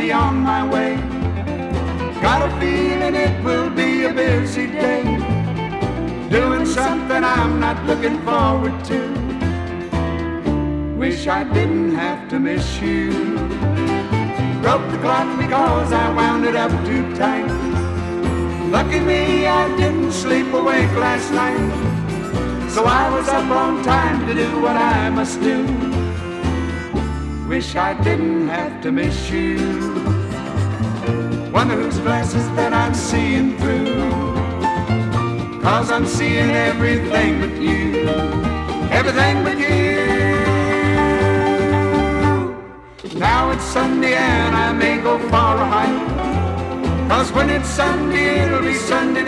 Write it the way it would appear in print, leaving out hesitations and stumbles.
be on my way. Got a feeling it will be a busy day, doing something I'm not looking forward to. Wish I didn't have to miss you. Broke the clock because I wound it up too tight. Lucky me, I didn't sleep awake last night, so I was up on time to do what I must do. Wish I didn't have to miss you. Wonder whose glasses that I'm seeing through, 'cause I'm seeing everything but you, everything but you. Now it's Sunday and I may go for a hike, 'cause when it's Sunday it'll be Sunday